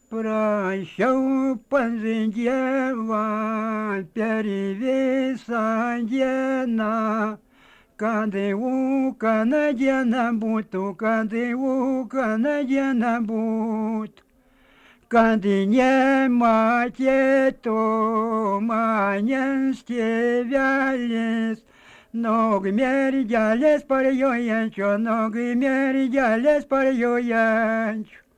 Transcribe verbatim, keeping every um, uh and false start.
Прощу панзиндева, перевесандена, Кады у канадена буту, кады у канадена бут. Кады не матето, манен стевялес, Ноги меридялес парю янчо, ноги меридялес парю янчо.